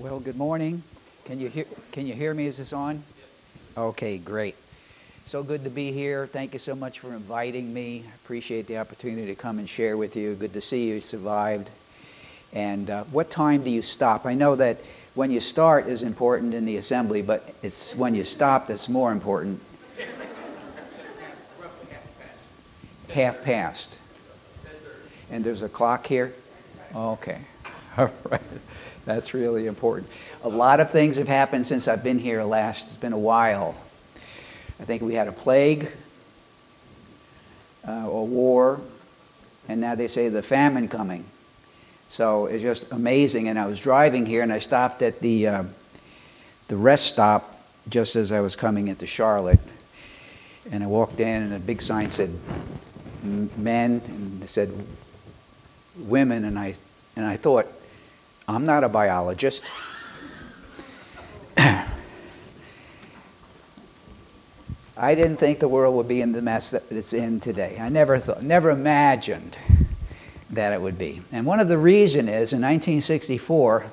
Well, good morning. Can you hear me? Is this on? Okay, great. So good to be here. Thank you so much for inviting me. I appreciate the opportunity to come and share with you. Good to see you survived. And what time do you stop? I know that when you start is important in the assembly, but it's when you stop that's more important. Half past. And there's a clock here? Okay. All right. That's really important. A lot of things have happened since I've been here last. It's been a while. I think we had a plague, a war, and now they say the famine coming. So it's just amazing. And I was driving here, and I stopped at the rest stop just as I was coming into Charlotte. And I walked in, and a big sign said men, and it said women, and I thought, I'm not a biologist. I didn't think the world would be in the mess that it's in today. I never imagined that it would be. And one of the reasons is, in 1964,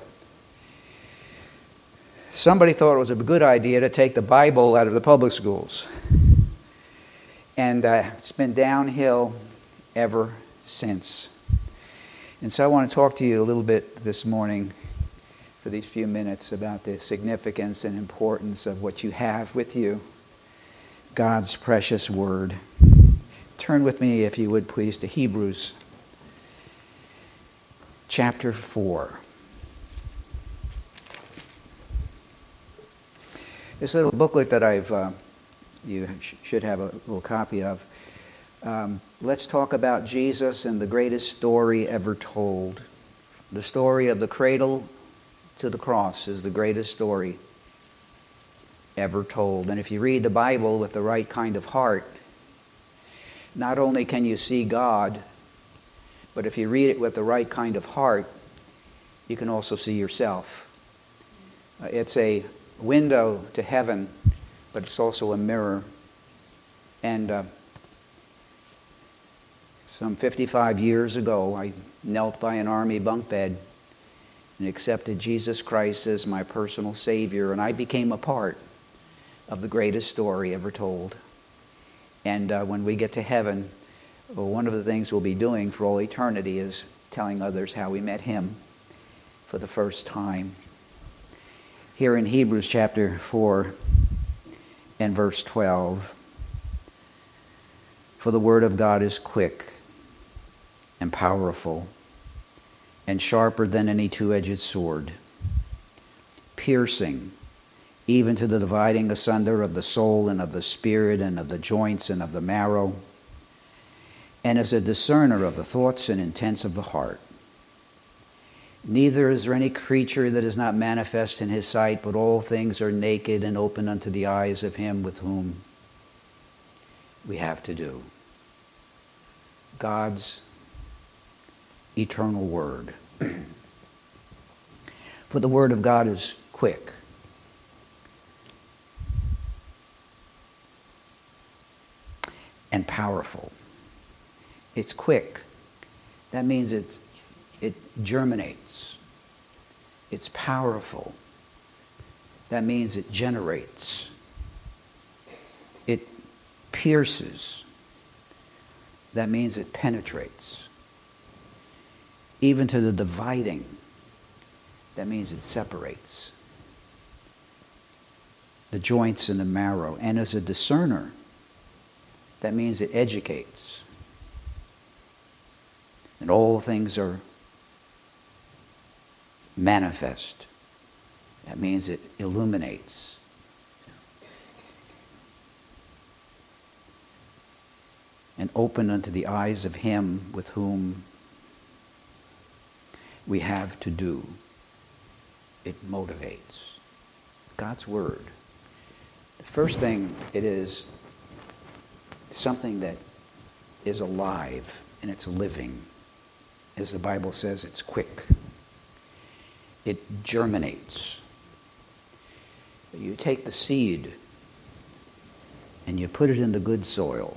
somebody thought it was a good idea to take the Bible out of the public schools. And it's been downhill ever since. And so I want to talk to you a little bit this morning for these few minutes about the significance and importance of what you have with you, God's precious word. Turn with me, if you would please, to Hebrews chapter 4. This little booklet that you should have a little copy of. Let's talk about Jesus and the greatest story ever told. The story of the cradle to the cross is the greatest story ever told. And if you read the Bible with the right kind of heart, not only can you see God, but if you read it with the right kind of heart, you can also see yourself. It's a window to heaven, but it's also a mirror. And some 55 years ago, I knelt by an army bunk bed and accepted Jesus Christ as my personal Savior, and I became a part of the greatest story ever told. And when we get to heaven, one of the things we'll be doing for all eternity is telling others how we met Him for the first time. Here in Hebrews chapter 4 and verse 12, for the word of God is quick and powerful and sharper than any two-edged sword, piercing even to the dividing asunder of the soul and of the spirit and of the joints and of the marrow, and is a discerner of the thoughts and intents of the heart. Neither is there any creature that is not manifest in his sight, but all things are naked and open unto the eyes of him with whom we have to do. God's eternal word. For the word of God is quick. And powerful. It's quick. That means it germinates. It's powerful. That means it generates. It pierces. That means it penetrates. Even to the dividing, that means it separates. The joints and the marrow. And as a discerner, that means it educates. And all things are manifest. That means it illuminates. And open unto the eyes of him with whom we have to do. It motivates. God's word. The first thing, it is something that is alive and it's living. As the Bible says, it's quick. It germinates. You take the seed and you put it into good soil,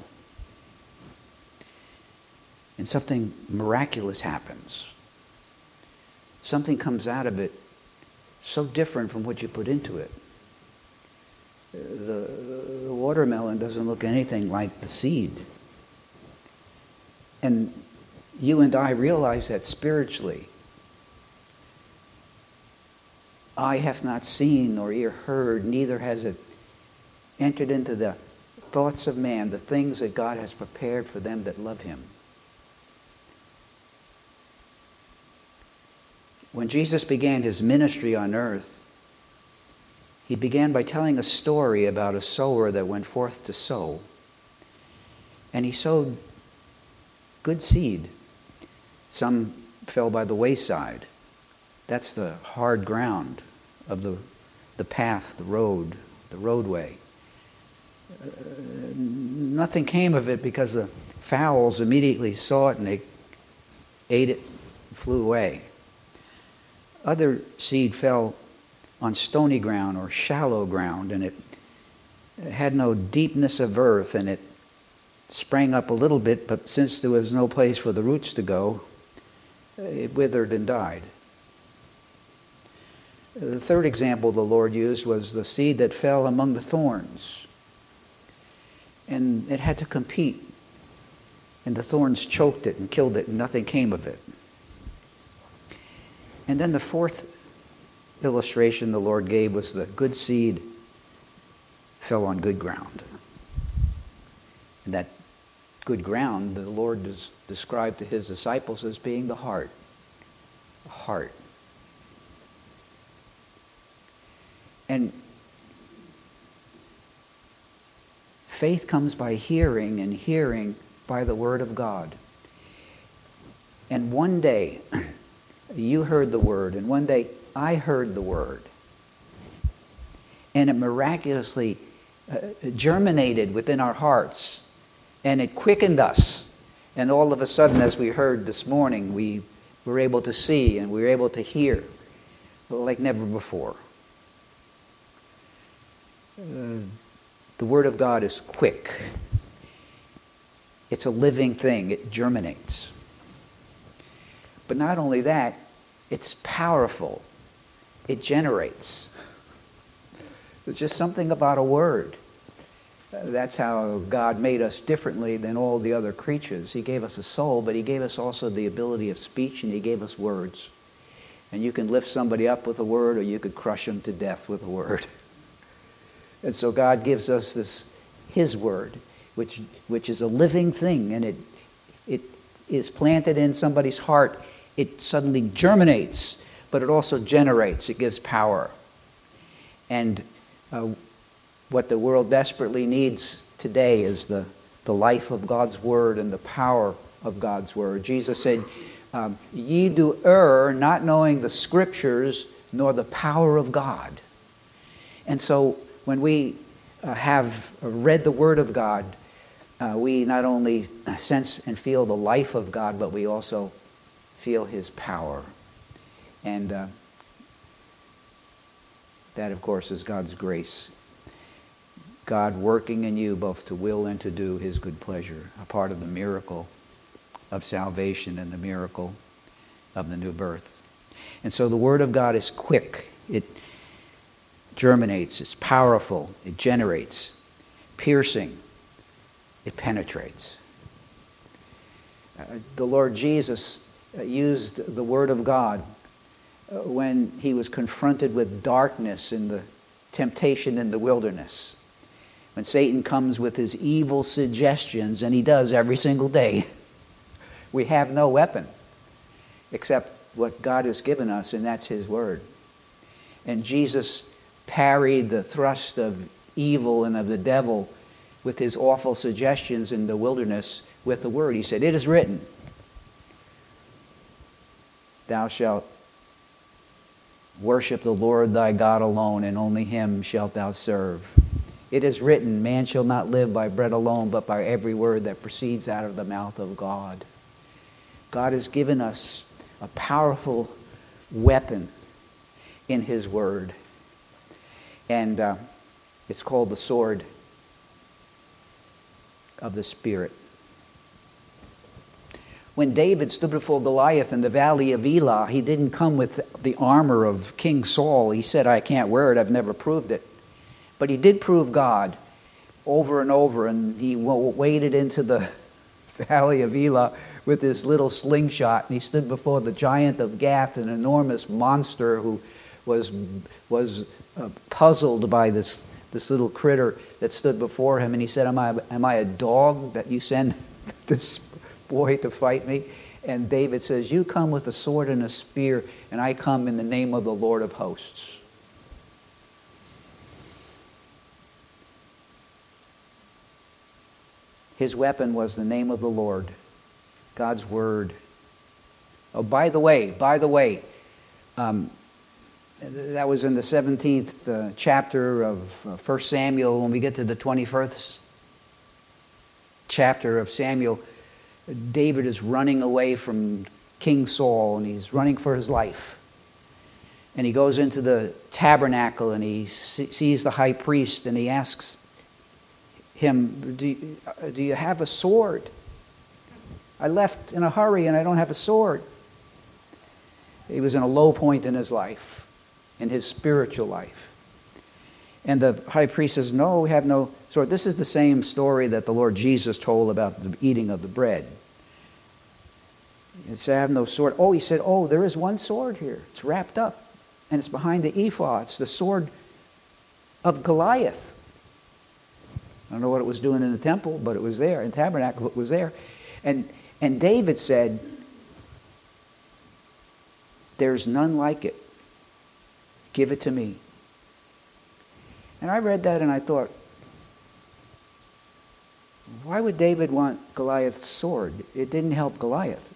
and something miraculous happens. Something comes out of it so different from what you put into it. The watermelon doesn't look anything like the seed. And you and I realize that spiritually. Eye hath not seen nor ear heard, neither has it entered into the thoughts of man, the things that God has prepared for them that love him. When Jesus began his ministry on earth, he began by telling a story about a sower that went forth to sow. And he sowed good seed. Some fell by the wayside. That's the hard ground of the path, the road, the roadway. Nothing came of it because the fowls immediately saw it and they ate it and flew away. Other seed fell on stony ground or shallow ground, and it had no deepness of earth, and it sprang up a little bit, but since there was no place for the roots to go, it withered and died. The third example the Lord used was the seed that fell among the thorns. And it had to compete. And the thorns choked it and killed it, and nothing came of it. And then the fourth illustration the Lord gave was the good seed fell on good ground. And that good ground the Lord described to his disciples as being the heart. The heart. And faith comes by hearing, and hearing by the word of God. And one day, you heard the word, and one day I heard the word. And it miraculously germinated within our hearts, and it quickened us. And all of a sudden, as we heard this morning, we were able to see and we were able to hear like never before. The Word of God is quick. It's a living thing. It germinates. But not only that, it's powerful. It generates. There's just something about a word. That's how God made us differently than all the other creatures. He gave us a soul, but he gave us also the ability of speech, and he gave us words. And you can lift somebody up with a word, or you could crush them to death with a word. And so God gives us this, his word, which is a living thing, and it is planted in somebody's heart. It suddenly germinates, but it also generates. It gives power. And what the world desperately needs today is the life of God's word and the power of God's word. Jesus said, ye do err, not knowing the scriptures nor the power of God. And so when we have read the Word of God, we not only sense and feel the life of God, but we also feel his power. And that, of course, is God's grace. God working in you both to will and to do his good pleasure, a part of the miracle of salvation and the miracle of the new birth. And so the Word of God is quick. It germinates, it's powerful, it generates, piercing, it penetrates. The Lord Jesus used the Word of God when he was confronted with darkness in the temptation in the wilderness. When Satan comes with his evil suggestions, and he does every single day, we have no weapon except what God has given us, and that's his Word. And Jesus parried the thrust of evil and of the devil with his awful suggestions in the wilderness with the word. He said, it is written, thou shalt worship the Lord thy God alone, and only him shalt thou serve. It is written, man shall not live by bread alone, but by every word that proceeds out of the mouth of God. God has given us a powerful weapon in his word. And it's called the sword of the Spirit. When David stood before Goliath in the valley of Elah, he didn't come with the armor of King Saul. He said, I can't wear it, I've never proved it. But he did prove God over and over, and he waded into the valley of Elah with his little slingshot, and he stood before the giant of Gath, an enormous monster who was puzzled by this little critter that stood before him, and he said, am I a dog that you send this boy to fight me? And David says, you come with a sword and a spear, and I come in the name of the Lord of hosts. His weapon was the name of the Lord, God's word. Oh, by the way, that was in the 17th chapter of 1 Samuel. When we get to the 21st chapter of Samuel, David is running away from King Saul, and he's running for his life. And he goes into the tabernacle, and he sees the high priest, and he asks him, do you have a sword? I left in a hurry, and I don't have a sword. He was in a low point in his life, in his spiritual life. And the high priest says, no, we have no sword. This is the same story that the Lord Jesus told about the eating of the bread. He said, I have no sword. Oh, he said, oh, there is one sword here. It's wrapped up, and it's behind the ephod. It's the sword of Goliath. I don't know what it was doing in the temple, but it was there. In the tabernacle, it was there. And David said, there's none like it. Give it to me. And I read that and I thought, why would David want Goliath's sword? It didn't help Goliath.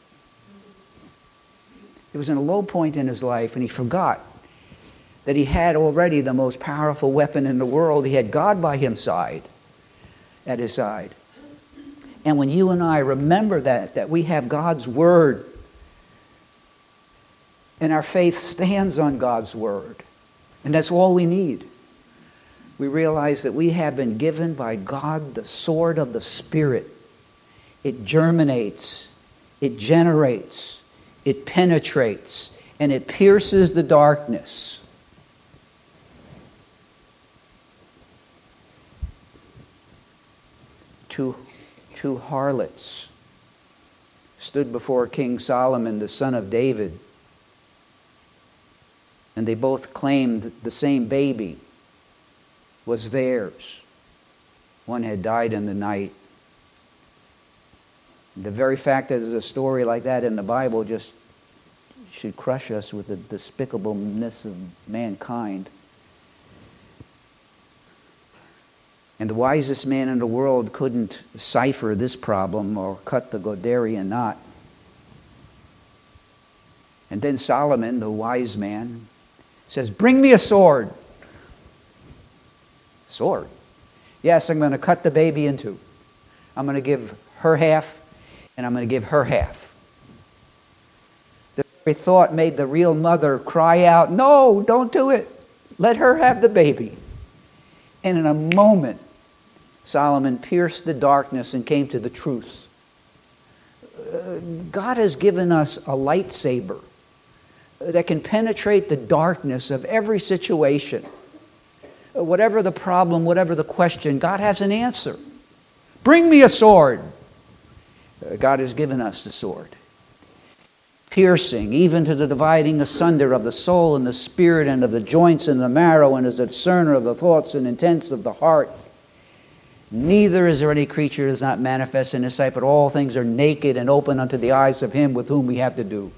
It was in a low point in his life, and he forgot that he had already the most powerful weapon in the world. He had God by his side, at his side. And when you and I remember that we have God's word, and our faith stands on God's word, and that's all we need. We realize that we have been given by God the sword of the Spirit. It germinates, it generates, it penetrates, and it pierces the darkness. Two harlots stood before King Solomon, the son of David, and they both claimed the same baby was theirs. One had died in the night. The very fact that there's a story like that in the Bible just should crush us with the despicableness of mankind. And the wisest man in the world couldn't cipher this problem or cut the Godarian knot. And then Solomon, the wise man, says, bring me a sword. Sword? Yes, I'm going to cut the baby in two. I'm going to give her half, and I'm going to give her half. The very thought made the real mother cry out, no, don't do it. Let her have the baby. And in a moment, Solomon pierced the darkness and came to the truth. God has given us a lightsaber that can penetrate the darkness of every situation. Whatever the problem, whatever the question, God has an answer. Bring me a sword. God has given us the sword. Piercing, even to the dividing asunder of the soul and the spirit and of the joints and the marrow, and is a discerner of the thoughts and intents of the heart. Neither is there any creature that is not manifest in his sight, but all things are naked and open unto the eyes of him with whom we have to do.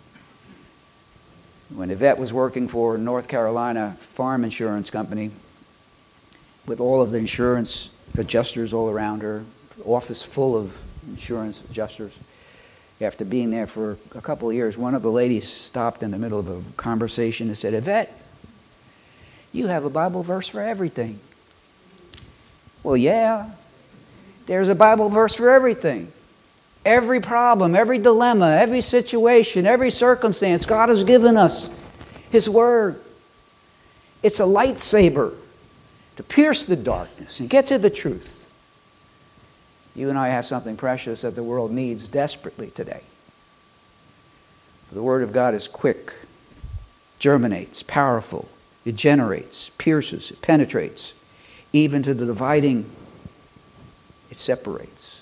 When Yvette was working for North Carolina Farm Insurance Company, with all of the insurance adjusters all around her, office full of insurance adjusters, after being there for a couple of years, one of the ladies stopped in the middle of a conversation and said, Yvette, you have a Bible verse for everything. Well, yeah, there's a Bible verse for everything. Every problem, every dilemma, every situation, every circumstance, God has given us His Word. It's a lightsaber to pierce the darkness and get to the truth. You and I have something precious that the world needs desperately today. The Word of God is quick, germinates, powerful, it generates, pierces, it penetrates, even to the dividing, it separates.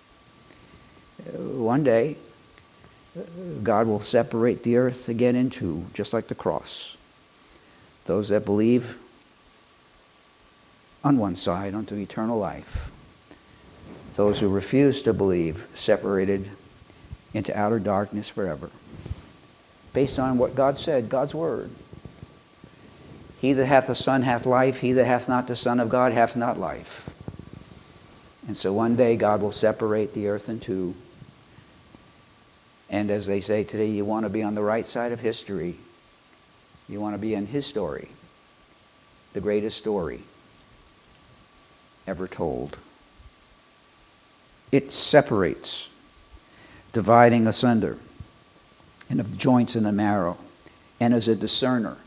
One day, God will separate the earth again in two, just like the cross. Those that believe on one side unto eternal life. Those who refuse to believe, separated into outer darkness forever. Based on what God said, God's Word. He that hath the Son hath life, he that hath not the Son of God hath not life. And so one day God will separate the earth in two. And as they say today, you want to be on the right side of history. You want to be in His story, the greatest story ever told. It separates, dividing asunder, and of joints and the marrow, and as a discerner,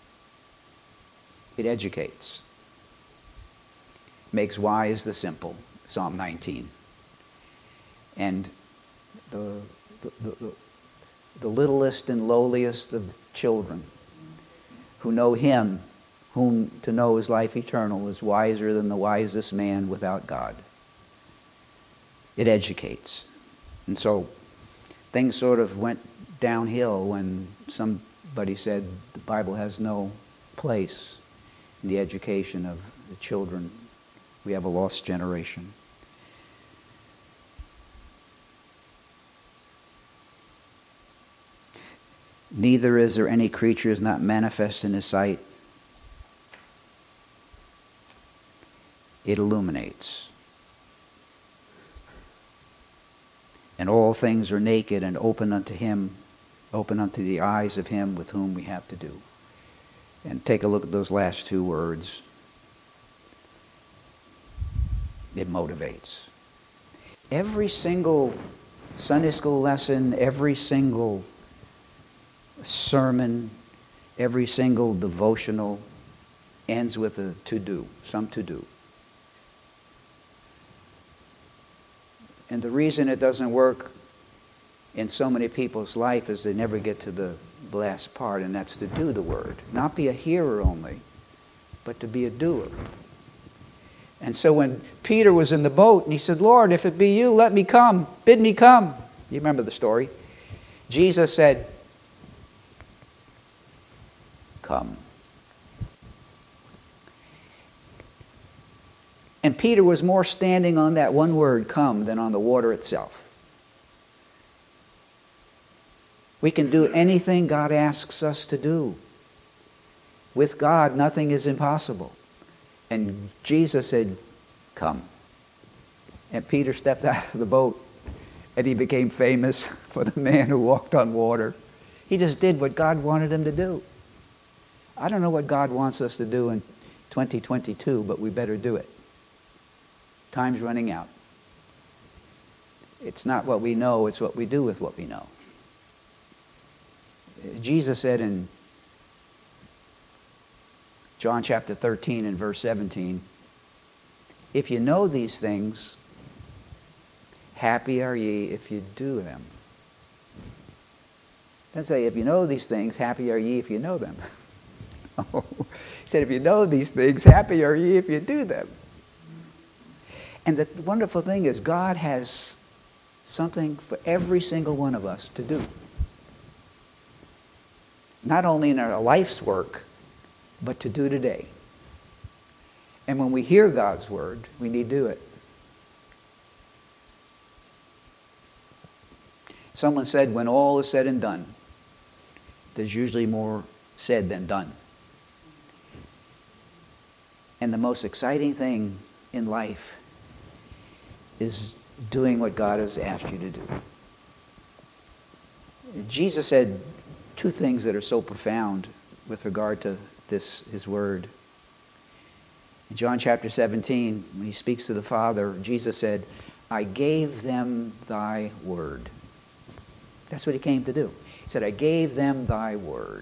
it educates, makes wise the simple, Psalm 19. And the littlest and lowliest of children who know Him, whom to know is life eternal, is wiser than the wisest man without God. It educates. And so things sort of went downhill when somebody said the Bible has no place in the education of the children. We have a lost generation. Neither is there any creature is not manifest in His sight. It illuminates. And all things are naked and open unto Him, open unto the eyes of Him with whom we have to do. And take a look at those last two words. It motivates. Every single Sunday school lesson, every single sermon, every single devotional ends with a to-do, some to-do. And the reason it doesn't work in so many people's life is they never get to the last part, and that's to do the Word. Not be a hearer only, but to be a doer. And so when Peter was in the boat and he said, Lord, if it be you, let me come. Bid me come. You remember the story. Jesus said, come. And Peter was more standing on that one word, come, than on the water itself. We can do anything God asks us to do. With God, nothing is impossible. And Jesus said, come. And Peter stepped out of the boat, and he became famous for the man who walked on water. He just did what God wanted him to do. I don't know what God wants us to do in 2022, but we better do it. Time's running out. It's not what we know, it's what we do with what we know. Jesus said in John chapter 13 and verse 17, if you know these things, happy are ye if you do them. It doesn't say, if you know these things, happy are ye if you know them. Oh, he said, if you know these things, happy are ye if you do them. And the wonderful thing is God has something for every single one of us to do. Not only in our life's work, but to do today. And when we hear God's word, we need to do it. Someone said, when all is said and done, there's usually more said than done. And the most exciting thing in life is doing what God has asked you to do. Jesus said two things that are so profound with regard to this, his word. In John chapter 17, when he speaks to the Father, Jesus said, I gave them thy word. That's what he came to do. He said, I gave them thy word.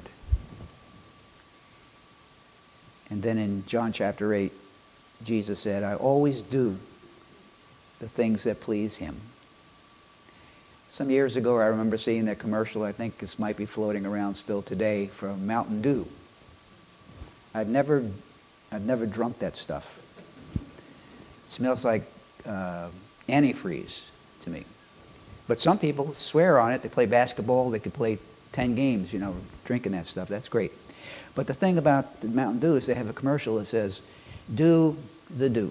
And then in John chapter 8, Jesus said, I always do the things that please Him. Some years ago, I remember seeing that commercial. I think this might be floating around still today, from Mountain Dew. I've never drunk that stuff. It smells like antifreeze to me. But some people swear on it. They play basketball. They could play 10 games, drinking that stuff. That's great. But the thing about the Mountain Dew is they have a commercial that says, "Do the do."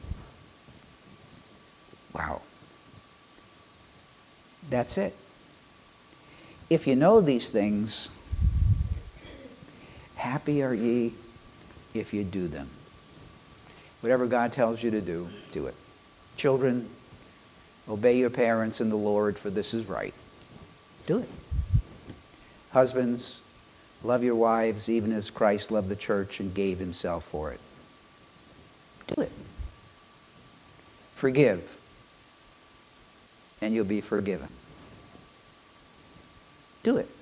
Wow. That's it. If you know these things, happy are ye if you do them. Whatever God tells you to do, do it. Children, obey your parents in the Lord, for this is right. Do it. Husbands, love your wives even as Christ loved the church and gave himself for it. Do it. Forgive, and you'll be forgiven. Do it.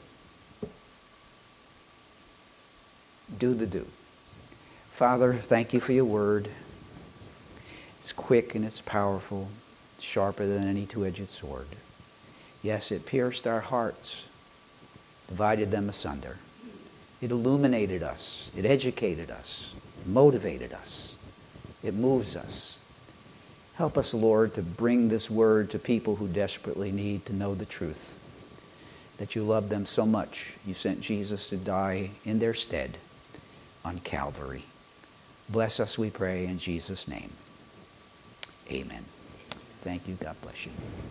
Do the do. Father, thank you for your word. It's quick and it's powerful, sharper than any two-edged sword. Yes, it pierced our hearts, divided them asunder. It illuminated us. It educated us. It motivated us. It moves us. Help us, Lord, to bring this word to people who desperately need to know the truth, that you love them so much you sent Jesus to die in their stead on Calvary. Bless us, we pray, in Jesus' name. Amen. Thank you. God bless you.